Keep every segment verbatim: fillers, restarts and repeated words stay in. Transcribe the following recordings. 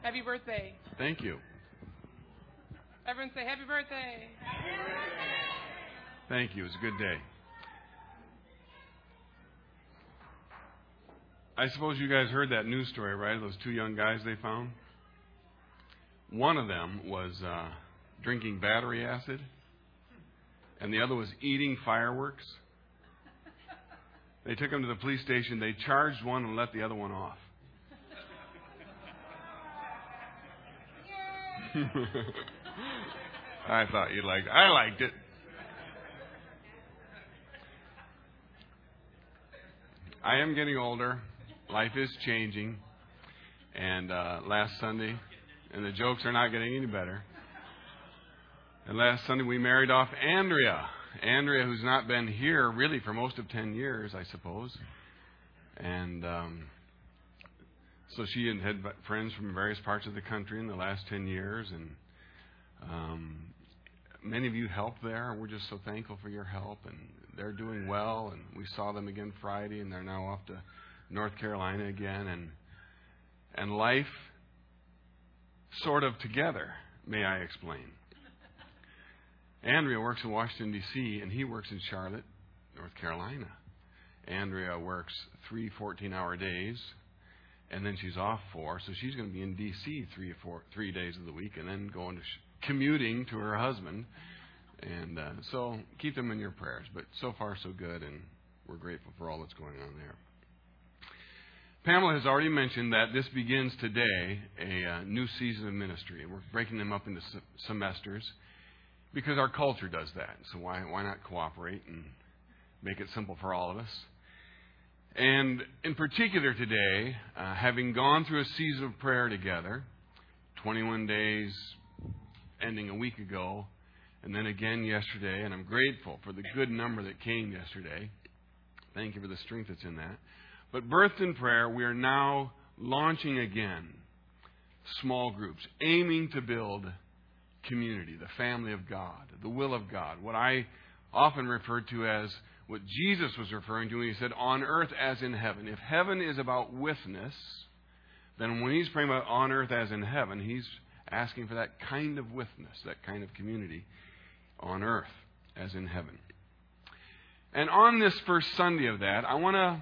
Happy birthday. Thank you. Everyone say happy birthday. Thank you. It was a good day. I suppose you guys heard that news story, right? Those two young guys they found. One of them was uh, drinking battery acid, and the other was eating fireworks. They took him to the police station. They charged one and let the other one off. I thought you'd like it. I liked it. I am getting older. Life is changing. And uh, last Sunday, and the jokes are not getting any better. And last Sunday we married off Andrea. Andrea, who's not been here really for most of ten years, I suppose. And um, so she had had friends from various parts of the country in the last ten years. And um, many of you helped there. We're just so thankful for your help. And they're doing well. And we saw them again Friday, and they're now off to North Carolina again. And and life sort of together, may I explain. Andrea works in Washington, D C, and he works in Charlotte, North Carolina. Andrea works three fourteen-hour days, and then she's off four, so she's going to be in D C three or four, three days of the week, and then going to sh- commuting to her husband. And uh, so keep them in your prayers. But so far, so good, and we're grateful for all that's going on there. Pamela has already mentioned that this begins today a uh, new season of ministry. We're breaking them up into se- semesters because our culture does that. So why why not cooperate and make it simple for all of us? And in particular today, uh, having gone through a season of prayer together, twenty-one days ending a week ago, and then again yesterday, and I'm grateful for the good number that came yesterday. Thank you for the strength that's in that. But birthed in prayer, we are now launching again small groups, aiming to build community, the family of God, the will of God. What I often refer to as what Jesus was referring to when he said, on earth as in heaven. If heaven is about witness, then when he's praying about on earth as in heaven, he's asking for that kind of witness, that kind of community on earth as in heaven. And on this first Sunday of that, I want to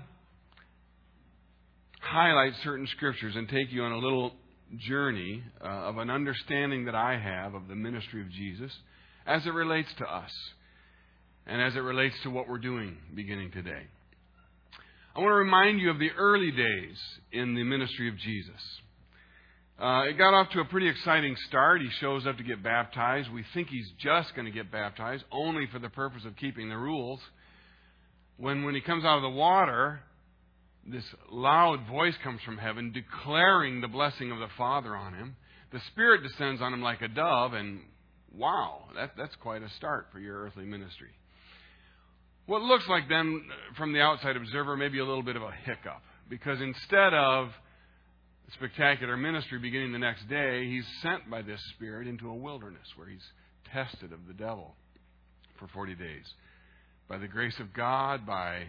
highlight certain scriptures and take you on a little journey uh, of an understanding that I have of the ministry of Jesus as it relates to us and as it relates to what we're doing beginning today. I want to remind you of the early days in the ministry of Jesus. Uh, it got off to a pretty exciting start. He shows up to get baptized. We think he's just going to get baptized, only for the purpose of keeping the rules. When, when he comes out of the water, this loud voice comes from heaven declaring the blessing of the Father on him. The Spirit descends on him like a dove, and wow, that, that's quite a start for your earthly ministry. What looks like then, from the outside observer, maybe a little bit of a hiccup, because instead of spectacular ministry beginning the next day, he's sent by this Spirit into a wilderness where he's tested of the devil for forty days. By the grace of God, by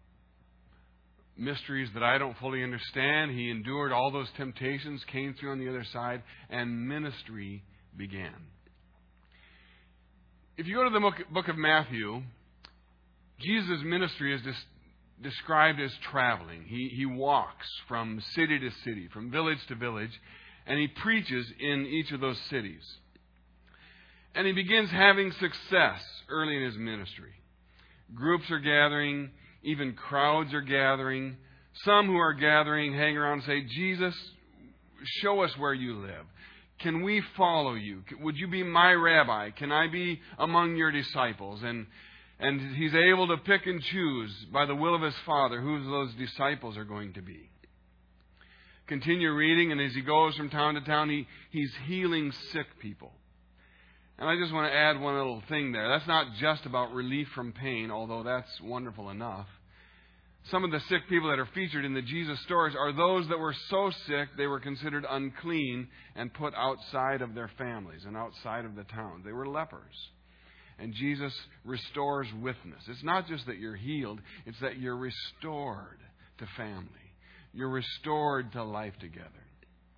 mysteries that I don't fully understand, he endured all those temptations, came through on the other side, and ministry began. If you go to the book of Matthew, Jesus' ministry is des- described as traveling. He, he walks from city to city, from village to village, and he preaches in each of those cities. And he begins having success early in his ministry. Groups are gathering, even crowds are gathering. Some who are gathering hang around and say, Jesus, show us where you live. Can we follow you? Would you be my rabbi? Can I be among your disciples? And and he's able to pick and choose by the will of his Father who those disciples are going to be. Continue reading, and as he goes from town to town, he, he's healing sick people. And I just want to add one little thing there. That's not just about relief from pain, although that's wonderful enough. Some of the sick people that are featured in the Jesus stories are those that were so sick they were considered unclean and put outside of their families and outside of the town. They were lepers. And Jesus restores witness. It's not just that you're healed, it's that you're restored to family. You're restored to life together.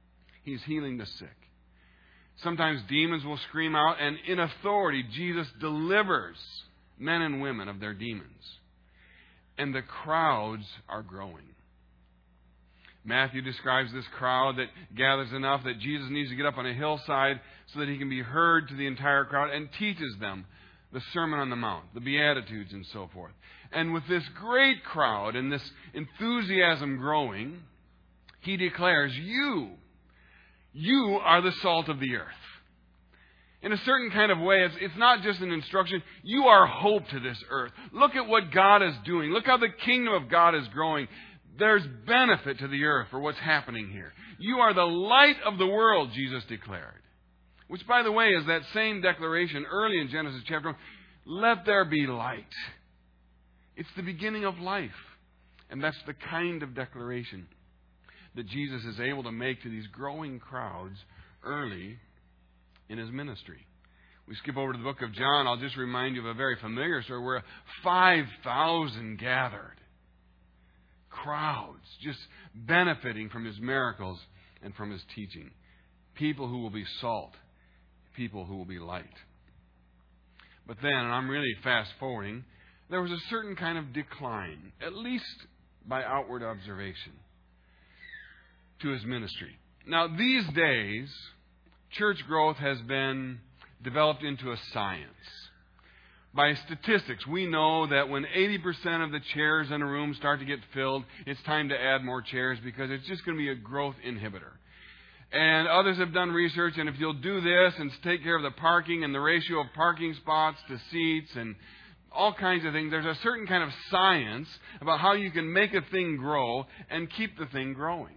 He's healing the sick. Sometimes demons will scream out, and in authority, Jesus delivers men and women of their demons. And the crowds are growing. Matthew describes this crowd that gathers enough that Jesus needs to get up on a hillside so that he can be heard to the entire crowd and teaches them the Sermon on the Mount, the Beatitudes, and so forth. And with this great crowd and this enthusiasm growing, he declares, you, you are the salt of the earth. In a certain kind of way, it's, it's not just an instruction. You are hope to this earth. Look at what God is doing. Look how the kingdom of God is growing. There's benefit to the earth for what's happening here. You are the light of the world, Jesus declared. Which, by the way, is that same declaration early in Genesis chapter one. Let there be light. It's the beginning of life. And that's the kind of declaration that Jesus is able to make to these growing crowds early in his ministry. We skip over to the book of John. I'll just remind you of a very familiar story where five thousand gathered. Crowds just benefiting from his miracles and from his teaching. People who will be salt. People who will be light. But then, and I'm really fast forwarding, there was a certain kind of decline, at least by outward observation, to his ministry. Now, these days, church growth has been developed into a science. By statistics, we know that when eighty percent of the chairs in a room start to get filled, it's time to add more chairs because it's just going to be a growth inhibitor. And others have done research, and if you'll do this and take care of the parking and the ratio of parking spots to seats and all kinds of things, there's a certain kind of science about how you can make a thing grow and keep the thing growing.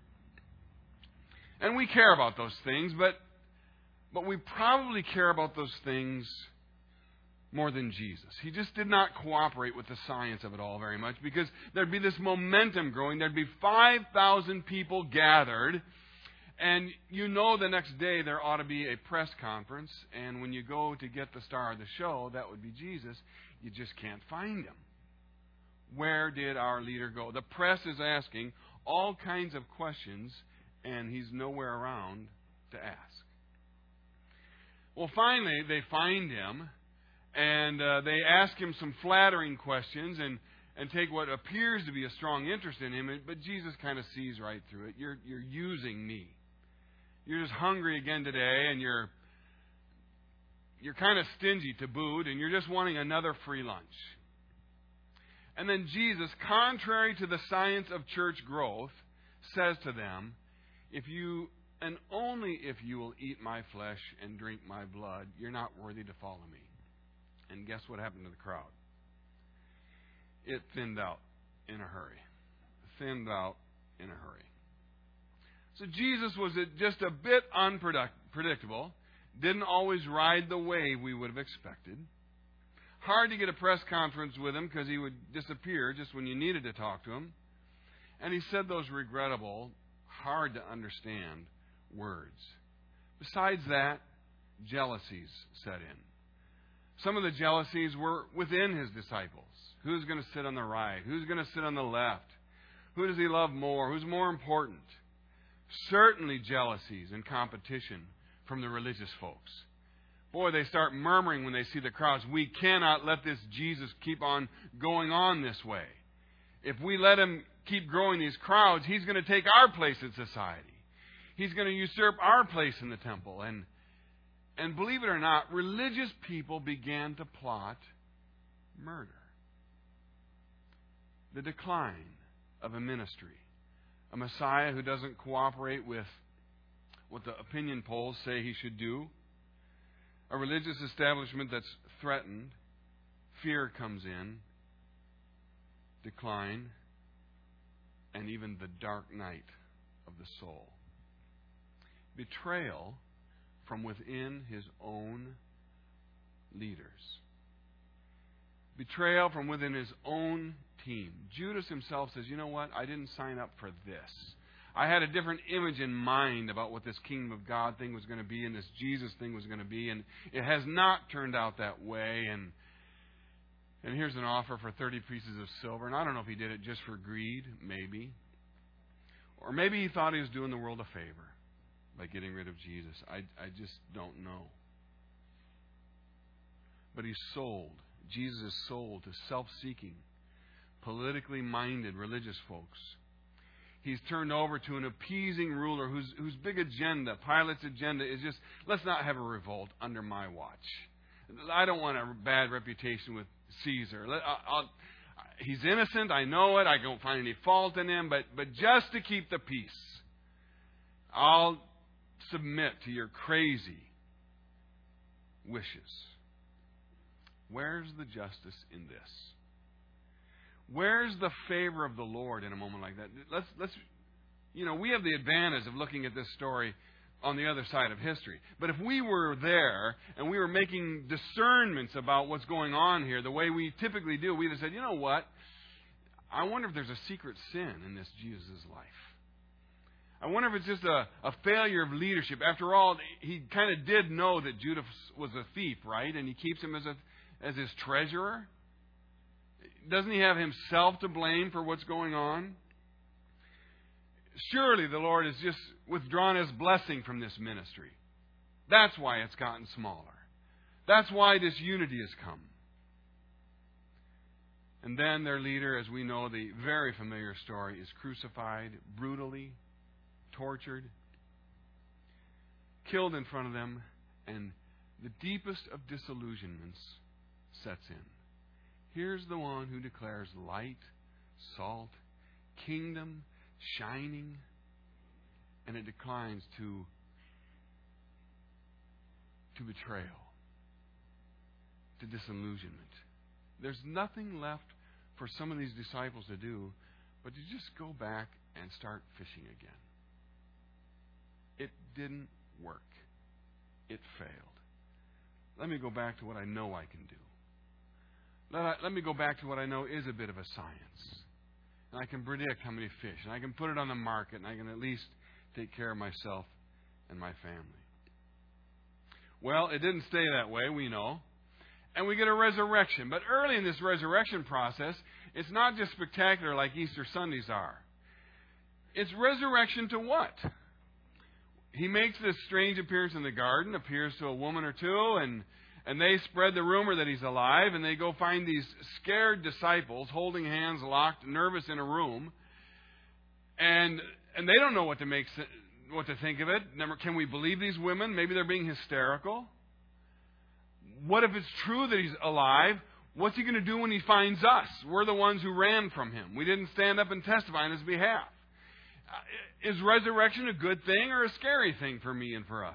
And we care about those things, but but we probably care about those things more than Jesus. He just did not cooperate with the science of it all very much because there'd be this momentum growing. There'd be five thousand people gathered, and you know the next day there ought to be a press conference, and when you go to get the star of the show, that would be Jesus, you just can't find him. Where did our leader go? The press is asking all kinds of questions, and he's nowhere around to ask. Well, finally, they find him, and uh, they ask him some flattering questions and, and take what appears to be a strong interest in him, but Jesus kind of sees right through it. You're, you're using me. You're just hungry again today, and you're, you're kind of stingy to boot, and you're just wanting another free lunch. And then Jesus, contrary to the science of church growth, says to them, if you, and only if you will eat my flesh and drink my blood, you're not worthy to follow me. And guess what happened to the crowd? It thinned out in a hurry. Thinned out in a hurry. So Jesus was just a bit unpredictable. Didn't always ride the wave we would have expected. Hard to get a press conference with him because he would disappear just when you needed to talk to him. And he said those regrettable, hard to understand words. Besides that, jealousies set in. Some of the jealousies were within his disciples. Who's going to sit on the right? Who's going to sit on the left? Who does he love more? Who's more important? Certainly jealousies and competition from the religious folks. Boy, they start murmuring when they see the crowds. We cannot let this Jesus keep on going on this way. If we let him keep growing these crowds, he's going to take our place in society. He's going to usurp our place in the temple. And And believe it or not, religious people began to plot murder. The decline of a ministry. A Messiah who doesn't cooperate with what the opinion polls say he should do. A religious establishment that's threatened. Fear comes in. Decline. And even the dark night of the soul. Betrayal from within his own leaders. Betrayal from within his own team. Judas himself says, you know what? I didn't sign up for this. I had a different image in mind about what this kingdom of God thing was going to be and this Jesus thing was going to be, and it has not turned out that way. And and here's an offer for thirty pieces of silver. And I don't know if he did it just for greed, maybe. Or maybe he thought he was doing the world a favor. by getting rid of Jesus? I, I just don't know. But he's sold. Jesus is sold to self-seeking, politically minded religious folks. He's turned over to an appeasing ruler whose, whose big agenda, Pilate's agenda, is just, let's not have a revolt under my watch. I don't want a bad reputation with Caesar. Let, I'll, I'll, he's innocent, I know it, I don't find any fault in him, but, but just to keep the peace, I'll submit to your crazy wishes. Where's the justice in this? Where's the favor of the Lord in a moment like that? Let's, let's, you know, we have the advantage of looking at this story on the other side of history. But if we were there and we were making discernments about what's going on here, the way we typically do, we'd have said, you know what? I wonder if there's a secret sin in this Jesus' life. I wonder if it's just a, a failure of leadership. After all, he kind of did know that Judas was a thief, right? And he keeps him as a as his treasurer. Doesn't he have himself to blame for what's going on? Surely the Lord has just withdrawn his blessing from this ministry. That's why it's gotten smaller. That's why this unity has come. And then their leader, as we know, the very familiar story, is crucified, brutally, tortured, killed in front of them, and the deepest of disillusionments sets in. Here's the one who declares light, salt, kingdom, shining, and it declines to, to betrayal, to disillusionment. There's nothing left for some of these disciples to do but to just go back and start fishing again. It didn't work. It failed. Let me go back to what I know I can do. Let, I, let me go back to what I know is a bit of a science. And I can predict how many fish. And I can put it on the market. And I can at least take care of myself and my family. Well, it didn't stay that way, we know. And we get a resurrection. But early in this resurrection process, it's not just spectacular like Easter Sundays are. It's resurrection to what? He makes this strange appearance in the garden, appears to a woman or two, and, and they spread the rumor that he's alive, and they go find these scared disciples holding hands, locked, nervous in a room. And and they don't know what to make what to think of it. Never, can we believe these women? Maybe they're being hysterical. What if it's true that he's alive? What's he going to do when he finds us? We're the ones who ran from him. We didn't stand up and testify on his behalf. Uh, is resurrection a good thing or a scary thing for me and for us?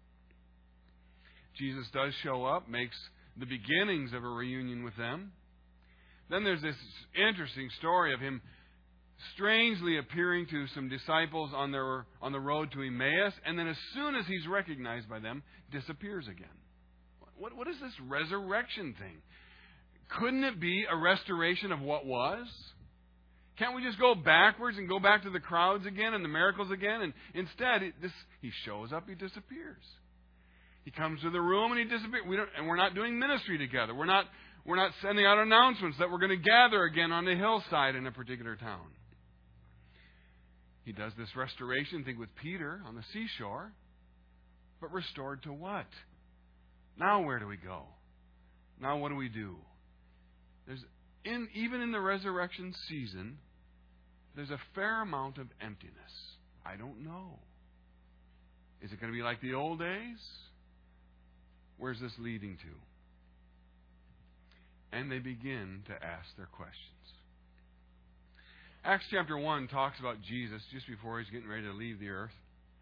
Jesus does show up, makes the beginnings of a reunion with them. Then there's this interesting story of him strangely appearing to some disciples on their on the road to Emmaus, and then as soon as he's recognized by them, disappears again. What, what is this resurrection thing? Couldn't it be a restoration of what was? Can't we just go backwards and go back to the crowds again and the miracles again? And instead, it, this, he shows up, he disappears. He comes to the room and he disappears. We don't, and we're not doing ministry together. We're not, we're not sending out announcements that we're going to gather again on the hillside in a particular town. He does this restoration thing with Peter on the seashore. But restored to what? Now where do we go? Now what do we do? There's in even in the resurrection season, there's a fair amount of emptiness. I don't know. Is it going to be like the old days? Where's this leading to? And they begin to ask their questions. Acts chapter one talks about Jesus just before he's getting ready to leave the earth.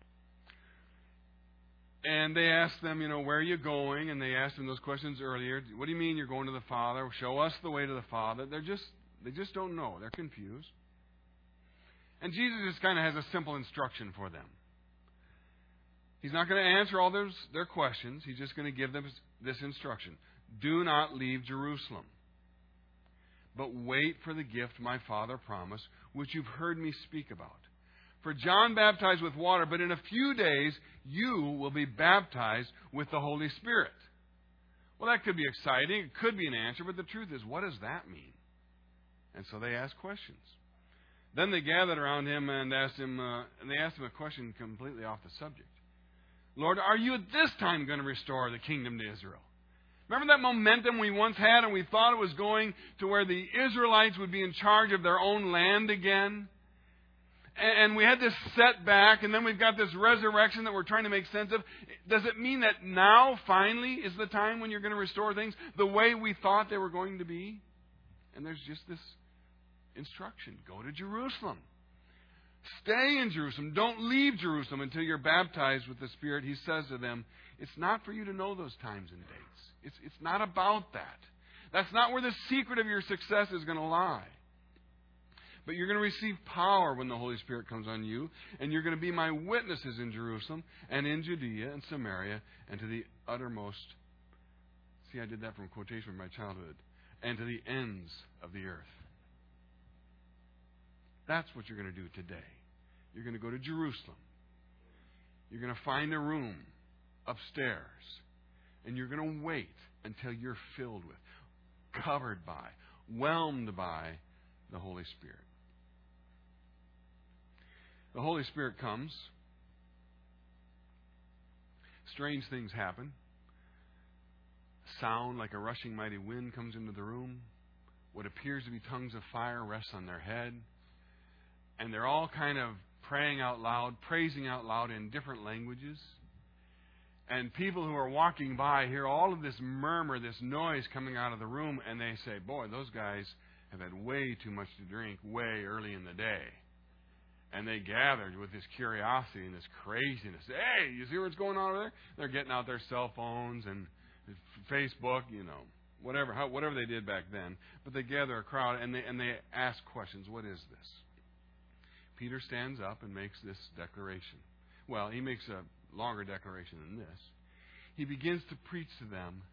And they ask them, you know, where are you going? And they asked him those questions earlier. What do you mean you're going to the Father? Show us the way to the Father. They're just, they just don't know. They're confused. And Jesus just kind of has a simple instruction for them. He's not going to answer all those, their questions. He's just going to give them this instruction. Do not leave Jerusalem, but wait for the gift my Father promised, which you've heard me speak about. For John baptized with water, but in a few days you will be baptized with the Holy Spirit. Well, that could be exciting. It could be an answer, but the truth is, what does that mean? And so they asked questions. Then they gathered around him and asked him, uh, and they asked him a question completely off the subject. Lord, are you at this time going to restore the kingdom to Israel? Remember that momentum we once had and we thought it was going to where the Israelites would be in charge of their own land again? And we had this setback, and then we've got this resurrection that we're trying to make sense of. Does it mean that now, finally, is the time when you're going to restore things the way we thought they were going to be? And there's just this instruction. Go to Jerusalem. Stay in Jerusalem. Don't leave Jerusalem until you're baptized with the Spirit. He says to them, it's not for you to know those times and dates. It's, it's not about that. That's not where the secret of your success is going to lie. But you're going to receive power when the Holy Spirit comes on you, and you're going to be my witnesses in Jerusalem and in Judea and Samaria and to the uttermost. See, I did that from quotation from my childhood. And to the ends of the earth. That's what you're going to do today. You're going to go to Jerusalem. You're going to find a room upstairs, and you're going to wait until you're filled with, covered by, whelmed by the Holy Spirit. The Holy Spirit comes. Strange things happen. Sound like a rushing mighty wind comes into the room. What appears to be tongues of fire rests on their head. And they're all kind of praying out loud, praising out loud in different languages. And people who are walking by hear all of this murmur, this noise coming out of the room, and they say, boy, those guys have had way too much to drink way early in the day. And they gathered with this curiosity and this craziness. Hey, you see what's going on over there? They're getting out their cell phones and Facebook, you know, whatever how, whatever they did back then. But they gather a crowd and they and they ask questions. What is this? Peter stands up and makes this declaration. Well, he makes a longer declaration than this. He begins to preach to them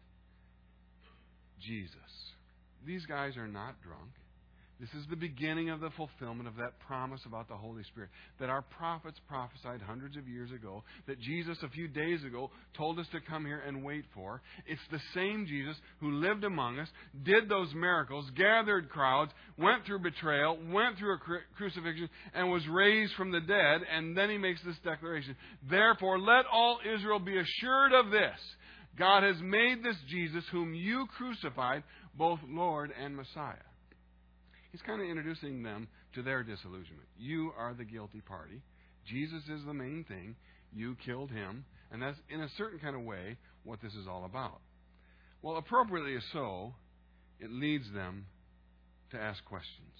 Jesus. These guys are not drunk. This is the beginning of the fulfillment of that promise about the Holy Spirit that our prophets prophesied hundreds of years ago, that Jesus a few days ago told us to come here and wait for. It's the same Jesus who lived among us, did those miracles, gathered crowds, went through betrayal, went through a cru- crucifixion, and was raised from the dead. And then he makes this declaration. Therefore, let all Israel be assured of this. God has made this Jesus, whom you crucified, both Lord and Messiah. He's kind of introducing them to their disillusionment. You are the guilty party. Jesus is the main thing. You killed him. And that's, in a certain kind of way, what this is all about. Well, appropriately so, it leads them to ask questions.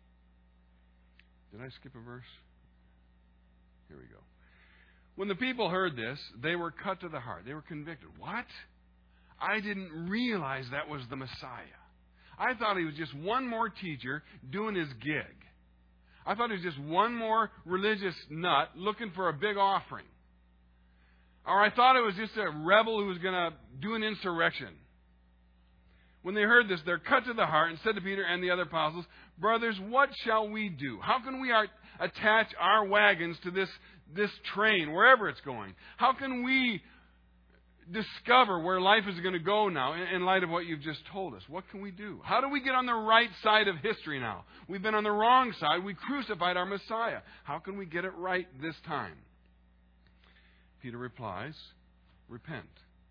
Did I skip a verse? Here we go. When the people heard this, they were cut to the heart. They were convicted. What? I didn't realize that was the Messiah. I thought he was just one more teacher doing his gig. I thought he was just one more religious nut looking for a big offering. Or I thought it was just a rebel who was going to do an insurrection. When they heard this, they're cut to the heart and said to Peter and the other apostles, brothers, what shall we do? How can we art- attach our wagons to this, this train, wherever it's going? How can we discover where life is going to go now in light of what you've just told us? What can we do? How do we get on the right side of history now? We've been on the wrong side. We crucified our Messiah. How can we get it right this time? Peter replies, repent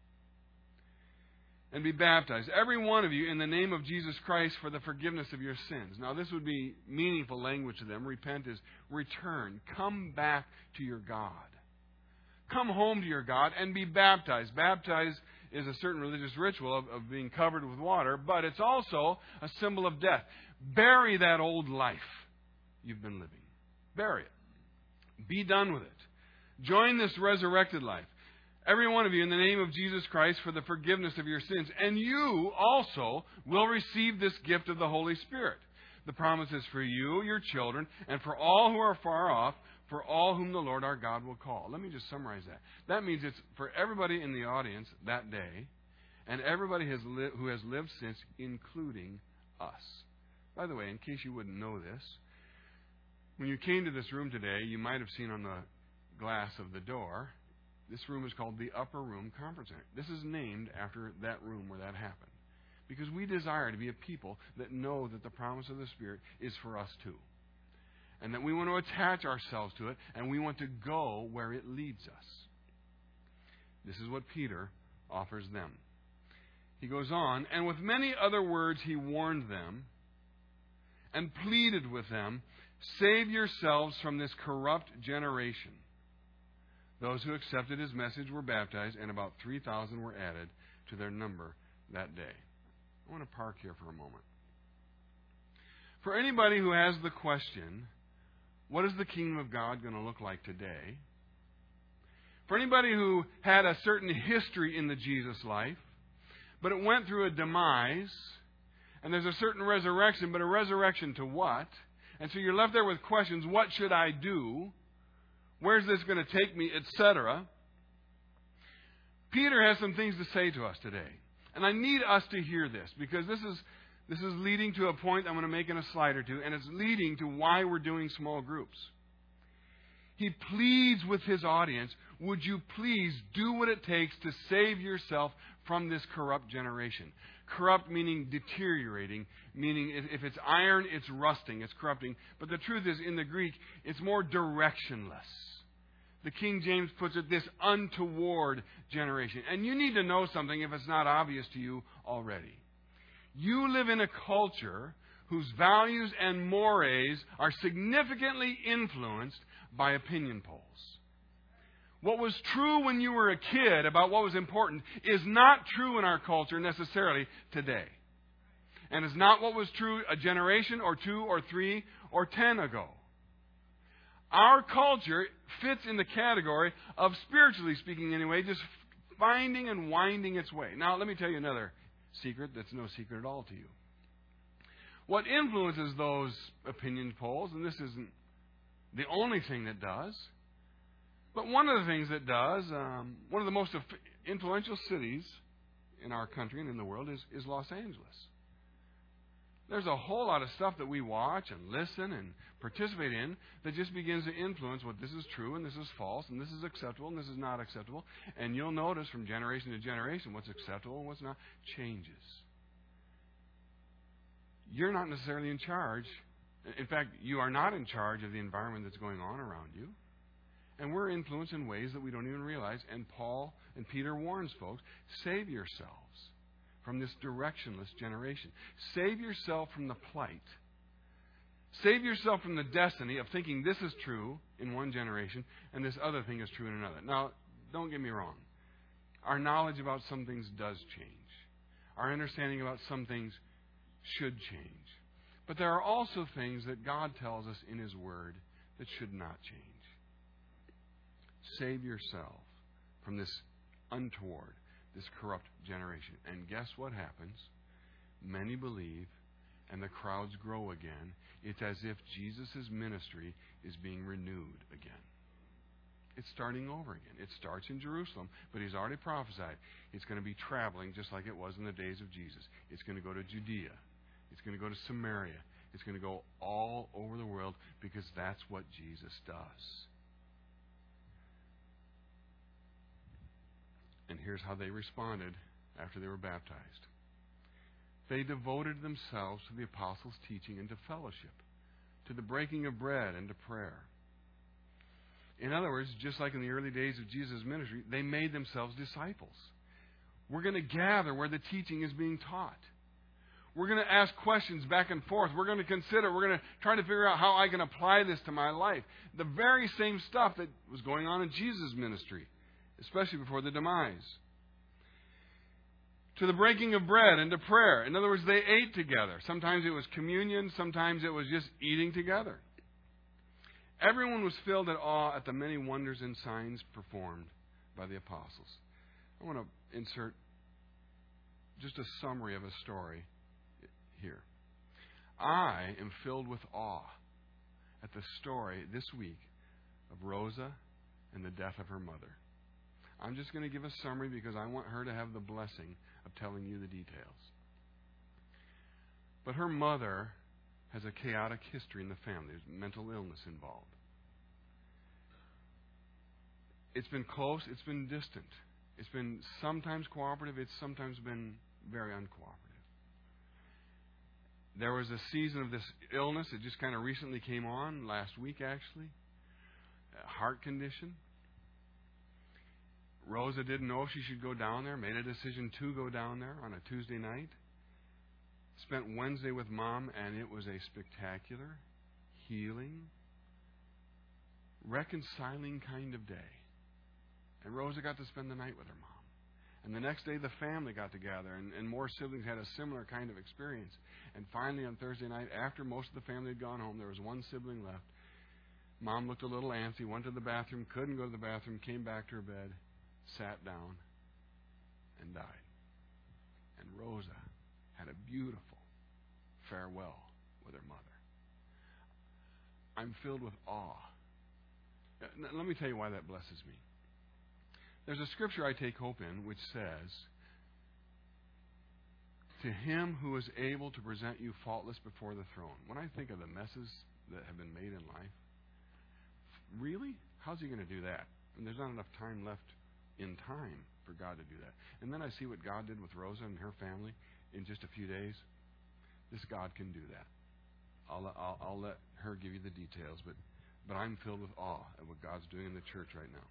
and be baptized, every one of you, in the name of Jesus Christ for the forgiveness of your sins. Now, this would be meaningful language to them. Repent is return. Come back to your God. Come home to your God and be baptized. Baptized is a certain religious ritual of, of being covered with water, but it's also a symbol of death. Bury that old life you've been living. Bury it. Be done with it. Join this resurrected life. Every one of you in the name of Jesus Christ for the forgiveness of your sins. And you also will receive this gift of the Holy Spirit. The promise is for you, your children, and for all who are far off, for all whom the Lord our God will call. Let me just summarize that. That means it's for everybody in the audience that day, and everybody has li- who has lived since, including us. By the way, in case you wouldn't know this, when you came to this room today, you might have seen on the glass of the door, this room is called the Upper Room Conference Center. This is named after that room where that happened. Because we desire to be a people that know that the promise of the Spirit is for us too. And that we want to attach ourselves to it, and we want to go where it leads us. This is what Peter offers them. He goes on, and with many other words he warned them and pleaded with them, "Save yourselves from this corrupt generation." Those who accepted his message were baptized, and about three thousand were added to their number that day. I want to park here for a moment. For anybody who has the question, what is the kingdom of God going to look like today? For anybody who had a certain history in the Jesus life, but it went through a demise, and there's a certain resurrection, but a resurrection to what? And so you're left there with questions, what should I do? Where's this going to take me, et cetera. Peter has some things to say to us today. And I need us to hear this, because this is this is leading to a point I'm going to make in a slide or two, and it's leading to why we're doing small groups. He pleads with his audience, would you please do what it takes to save yourself from this corrupt generation? Corrupt meaning deteriorating, meaning if it's iron, it's rusting, it's corrupting. But the truth is, in the Greek, it's more directionless. The King James puts it, this untoward generation. And you need to know something if it's not obvious to you already. You live in a culture whose values and mores are significantly influenced by opinion polls. What was true when you were a kid about what was important is not true in our culture necessarily today. And is not what was true a generation or two or three or ten ago. Our culture fits in the category of, spiritually speaking anyway, just finding and winding its way. Now, let me tell you another secret that's no secret at all to you. What influences those opinion polls, and this isn't the only thing that does, but one of the things that does, um, one of the most influential cities in our country and in the world is, is Los Angeles. There's a whole lot of stuff that we watch and listen and participate in that just begins to influence what this is true and this is false and this is acceptable and this is not acceptable. And you'll notice from generation to generation what's acceptable and what's not changes. You're not necessarily in charge. In fact, you are not in charge of the environment that's going on around you. And we're influenced in ways that we don't even realize. And Paul and Peter warns folks, save yourselves from this directionless generation. Save yourself from the plight. Save yourself from the destiny of thinking this is true in one generation and this other thing is true in another. Now, don't get me wrong. Our knowledge about some things does change. Our understanding about some things should change. But there are also things that God tells us in His Word that should not change. Save yourself from this untoward, this corrupt generation. And guess what happens? Many believe, and the crowds grow again. It's as if Jesus' ministry is being renewed again. It's starting over again. It starts in Jerusalem, but He's already prophesied it's going to be traveling just like it was in the days of Jesus. It's going to go to Judea. It's going to go to Samaria. It's going to go all over the world because that's what Jesus does. And here's how they responded after they were baptized. They devoted themselves to the apostles' teaching and to fellowship, to the breaking of bread and to prayer. In other words, just like in the early days of Jesus' ministry, they made themselves disciples. We're going to gather where the teaching is being taught. We're going to ask questions back and forth. We're going to consider. We're going to try to figure out how I can apply this to my life. The very same stuff that was going on in Jesus' ministry, especially before the demise. To the breaking of bread and to prayer. In other words, they ate together. Sometimes it was communion. Sometimes it was just eating together. Everyone was filled at awe at the many wonders and signs performed by the apostles. I want to insert just a summary of a story here. I am filled with awe at the story this week of Rosa and the death of her mother. I'm just going to give a summary because I want her to have the blessing of telling you the details. But her mother has a chaotic history in the family. There's mental illness involved. It's been close. It's been distant. It's been sometimes cooperative. It's sometimes been very uncooperative. There was a season of this illness that just kind of recently came on, last week actually. A heart condition. Rosa didn't know if she should go down there, made a decision to go down there on a Tuesday night. Spent Wednesday with Mom, and it was a spectacular, healing, reconciling kind of day. And Rosa got to spend the night with her mom. And the next day the family got together, and, and more siblings had a similar kind of experience. And finally on Thursday night, after most of the family had gone home, there was one sibling left. Mom looked a little antsy, went to the bathroom, couldn't go to the bathroom, came back to her bed, sat down, and died. And Rosa had a beautiful farewell with her mother. I'm filled with awe. Let me tell you why that blesses me. There's a scripture I take hope in which says, to him who is able to present you faultless before the throne. When I think of the messes that have been made in life, really? How's he going to do that? And there's not enough time left in time for God to do that. And then I see what God did with Rosa and her family in just a few days. This God can do that. I'll, I'll, I'll let her give you the details, but, but I'm filled with awe at what God's doing in the church right now.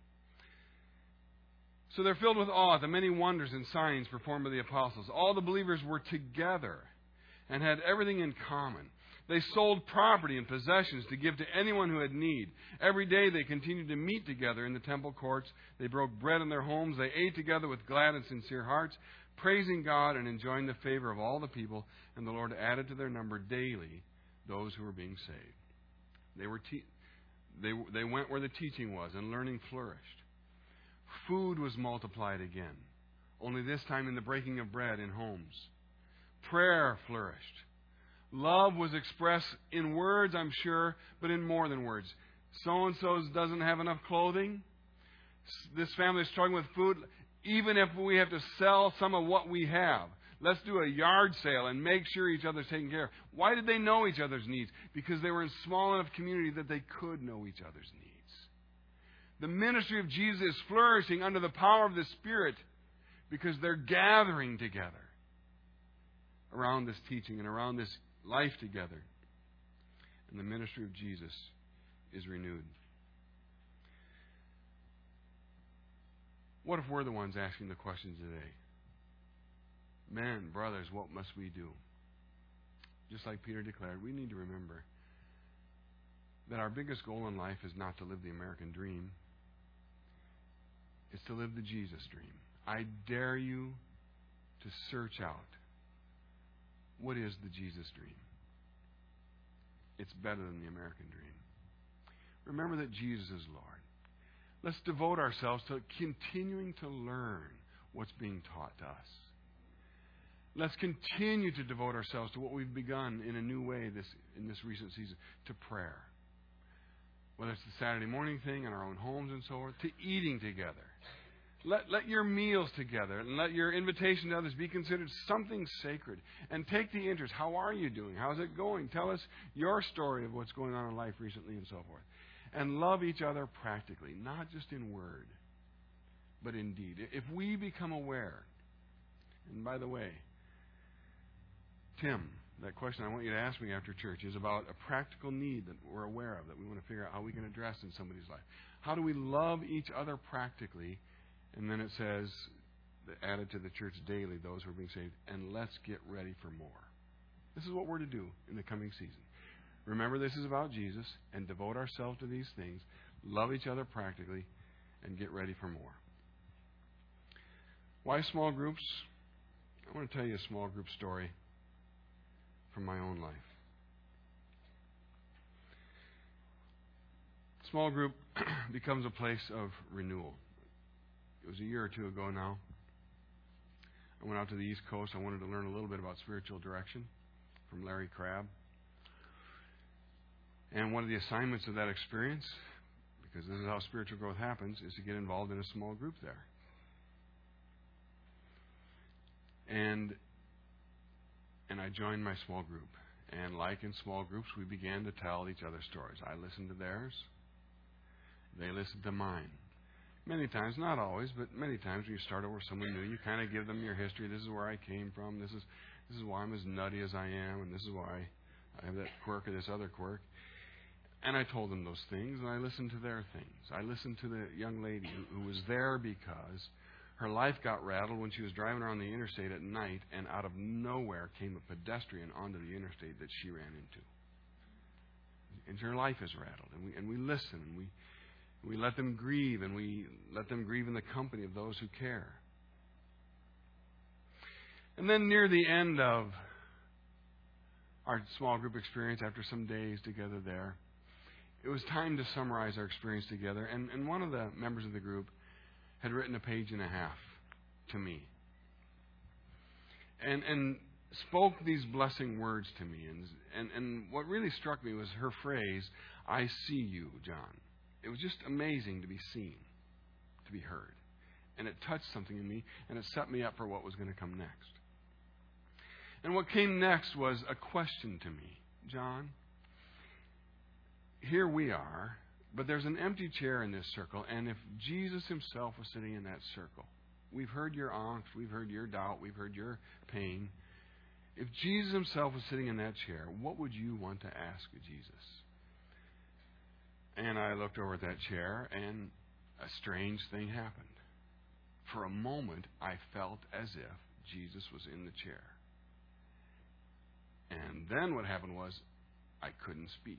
So they're filled with awe at the many wonders and signs performed by the apostles. All the believers were together and had everything in common. They sold property and possessions to give to anyone who had need. Every day they continued to meet together in the temple courts. They broke bread in their homes. They ate together with glad and sincere hearts, praising God and enjoying the favor of all the people. And the Lord added to their number daily those who were being saved. They were te- they they went where the teaching was, and learning flourished. Food was multiplied again, only this time in the breaking of bread in homes. Prayer flourished. Love was expressed in words, I'm sure, but in more than words. So-and-so doesn't have enough clothing. This family is struggling with food. Even if we have to sell some of what we have, let's do a yard sale and make sure each other's taken care of. Why did they know each other's needs? Because they were in a small enough community that they could know each other's needs. The ministry of Jesus is flourishing under the power of the Spirit because they're gathering together around this teaching and around this life together. And the ministry of Jesus is renewed. What if we're the ones asking the questions today? Men, brothers, what must we do? Just like Peter declared, we need to remember that our biggest goal in life is not to live the American dream. It's to live the Jesus dream. I dare you to search out, what is the Jesus dream? It's better than the American dream. Remember that Jesus is Lord. Let's devote ourselves to continuing to learn what's being taught to us. Let's continue to devote ourselves to what we've begun in a new way this in this recent season, to prayer. Whether it's the Saturday morning thing in our own homes and so forth, to eating together. Let, let your meals together and let your invitation to others be considered something sacred. And take the interest. How are you doing? How's it going? Tell us your story of what's going on in life recently and so forth. And love each other practically, not just in word, but in deed. If we become aware, and by the way, Tim, that question I want you to ask me after church is about a practical need that we're aware of, that we want to figure out how we can address in somebody's life. How do we love each other practically? And then it says, added to the church daily, those who are being saved, and let's get ready for more. This is what we're to do in the coming season. Remember, this is about Jesus, and devote ourselves to these things, love each other practically, and get ready for more. Why small groups? I want to tell you a small group story from my own life. Small group becomes a place of renewal. It was a year or two ago now. I went out to the East Coast. I wanted to learn a little bit about spiritual direction from Larry Crabb. And one of the assignments of that experience, because this is how spiritual growth happens, is to get involved in a small group there. And and I joined my small group. And like in small groups, we began to tell each other stories. I listened to theirs. They listened to mine. Many times, not always, but many times when you start over with someone new, you kind of give them your history. This is where I came from. This is this is why I'm as nutty as I am, and this is why I have that quirk or this other quirk. And I told them those things, and I listened to their things. I listened to the young lady who, who was there because her life got rattled when she was driving around the interstate at night, and out of nowhere came a pedestrian onto the interstate that she ran into. And her life is rattled, and we and we listen, and we we let them grieve, and we let them grieve in the company of those who care. And then near the end of our small group experience, after some days together there, it was time to summarize our experience together. And, and one of the members of the group had written a page and a half to me. And and spoke these blessing words to me. And, and, and what really struck me was her phrase, "I see you, John." It was just amazing to be seen, to be heard. And it touched something in me, and it set me up for what was going to come next. And what came next was a question to me. John, here we are, but there's an empty chair in this circle, and if Jesus himself was sitting in that circle, we've heard your angst, we've heard your doubt, we've heard your pain. If Jesus himself was sitting in that chair, what would you want to ask Jesus? And I looked over at that chair, and a strange thing happened. For a moment, I felt as if Jesus was in the chair. And then what happened was, I couldn't speak.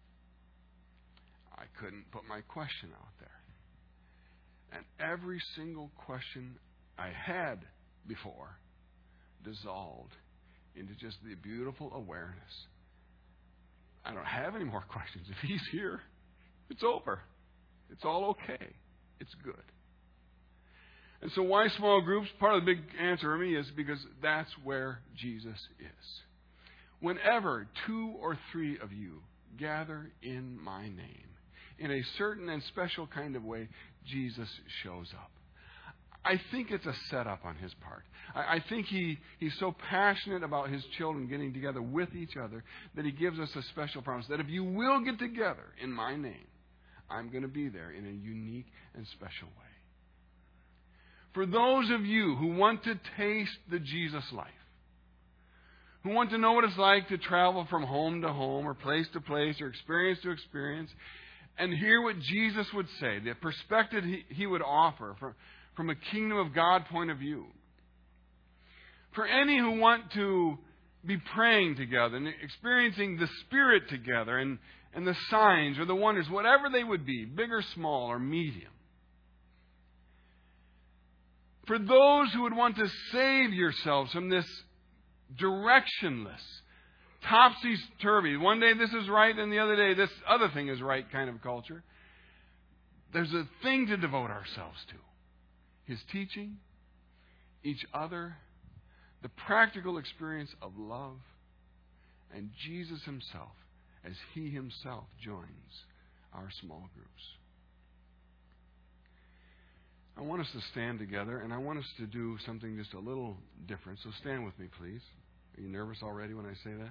I couldn't put my question out there. And every single question I had before dissolved into just the beautiful awareness. I don't have any more questions. If he's here, it's over. It's all okay. It's good. And so why small groups? Part of the big answer for me is because that's where Jesus is. Whenever two or three of you gather in my name, in a certain and special kind of way, Jesus shows up. I think it's a setup on his part. I, I think he, he's so passionate about his children getting together with each other that he gives us a special promise that if you will get together in my name, I'm going to be there in a unique and special way. For those of you who want to taste the Jesus life, who want to know what it's like to travel from home to home or place to place or experience to experience, and hear what Jesus would say, the perspective he, he would offer from, from a kingdom of God point of view. For any who want to be praying together and experiencing the Spirit together and, and the signs or the wonders, whatever they would be, big or small or medium. For those who would want to save yourselves from this directionless, topsy-turvy, one day this is right and the other day this other thing is right kind of culture, there's a thing to devote ourselves to. His teaching, each other, the practical experience of love, and Jesus himself as he himself joins our small groups. I want us to stand together, and I want us to do something just a little different. So stand with me, please. Are you nervous already when I say that?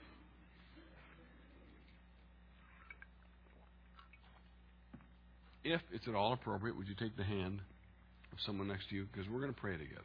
If it's at all appropriate, would you take the hand of someone next to you? Because we're going to pray together.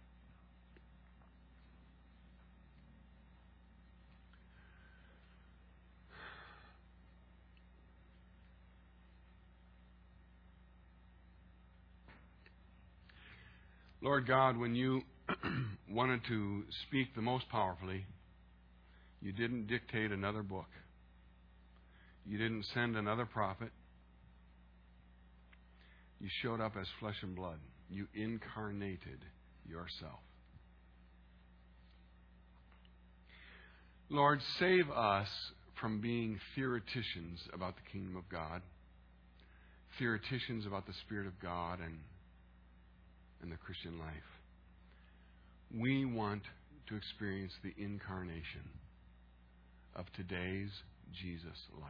Lord God, when you wanted to speak the most powerfully, you didn't dictate another book. You didn't send another prophet. You showed up as flesh and blood. You incarnated yourself. Lord, save us from being theoreticians about the kingdom of God, theoreticians about the Spirit of God and in the Christian life. We want to experience the incarnation of today's Jesus life.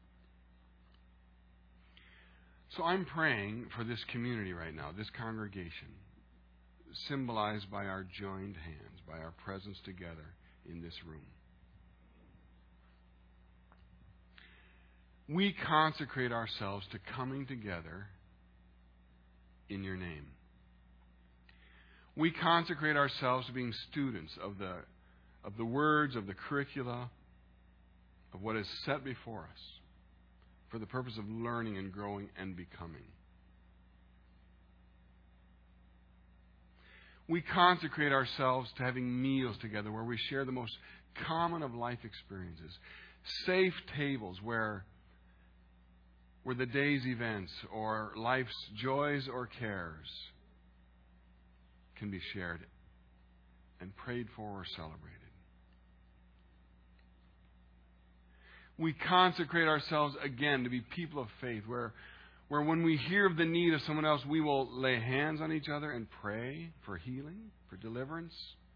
So I'm praying for this community right now, this congregation, symbolized by our joined hands, by our presence together in this room. We consecrate ourselves to coming together in your name. We consecrate ourselves to being students of the, of the words, of the curricula, of what is set before us. for the purpose of learning and growing and becoming. We consecrate ourselves to having meals together where we share the most common of life experiences. Safe tables where, where the day's events or life's joys or cares can be shared and prayed for or celebrated. We consecrate ourselves again to be people of faith where, where when we hear of the need of someone else, we will lay hands on each other and pray for healing, for deliverance.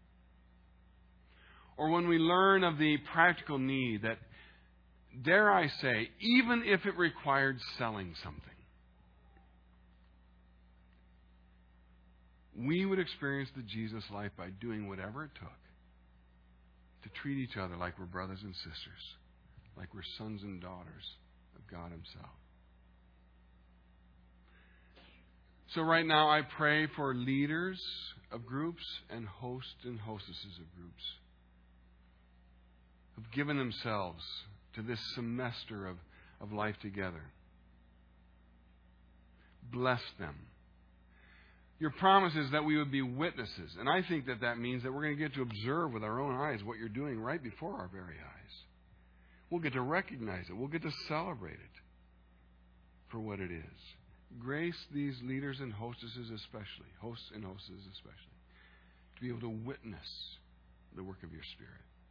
Or when we learn of the practical need that, dare I say, even if it required selling something, we would experience the Jesus life by doing whatever it took to treat each other like we're brothers and sisters, like we're sons and daughters of God Himself. So right now I pray for leaders of groups and hosts and hostesses of groups who've given themselves to this semester of, of life together. Bless them. Your promise is that we would be witnesses. And I think that that means that we're going to get to observe with our own eyes what you're doing right before our very eyes. We'll get to recognize it. We'll get to celebrate it for what it is. Grace these leaders and hostesses especially, hosts and hostesses especially, to be able to witness the work of your Spirit.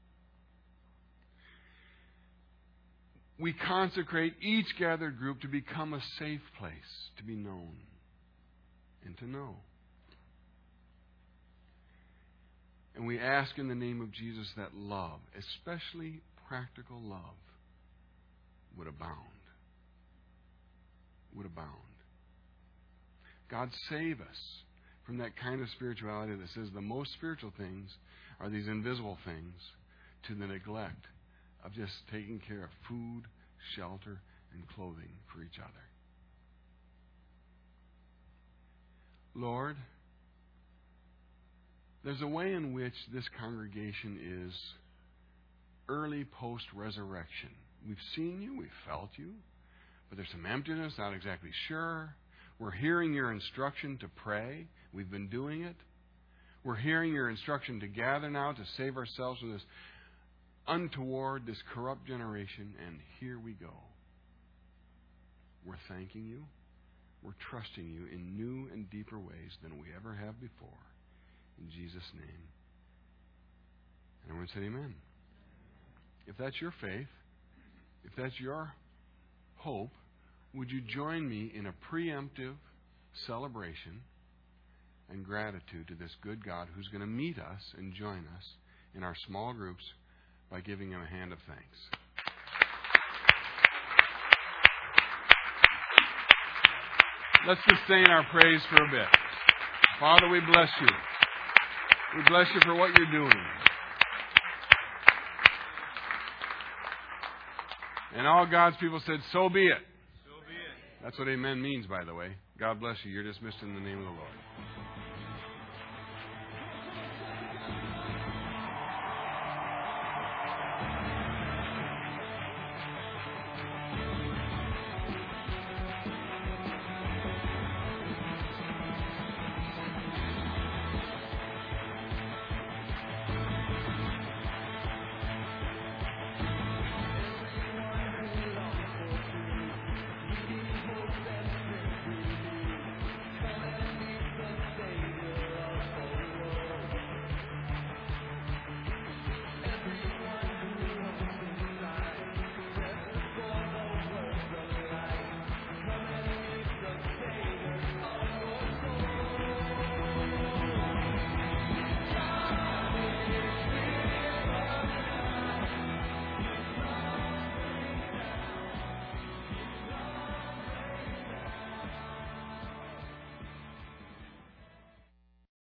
We consecrate each gathered group to become a safe place to be known and to know. And we ask in the name of Jesus that love, especially practical love, would abound. Would abound. God, save us from that kind of spirituality that says the most spiritual things are these invisible things, to the neglect of just taking care of food, shelter, and clothing for each other. Lord, there's a way in which this congregation is early post-resurrection. We've seen you, we've felt you, but there's some emptiness, not exactly sure. We're hearing your instruction to pray. We've been doing it. We're hearing your instruction to gather now to save ourselves from this untoward, this corrupt generation, and here we go. We're thanking you. We're trusting you in new and deeper ways than we ever have before. In Jesus' name. And everyone said amen. If that's your faith, if that's your hope, would you join me in a preemptive celebration and gratitude to this good God who's going to meet us and join us in our small groups by giving Him a hand of thanks. Let's sustain our praise for a bit. Father, we bless you. We bless you for what you're doing. And all God's people said, so be it. So be it. That's what amen means, by the way. God bless you. You're dismissed in the name of the Lord.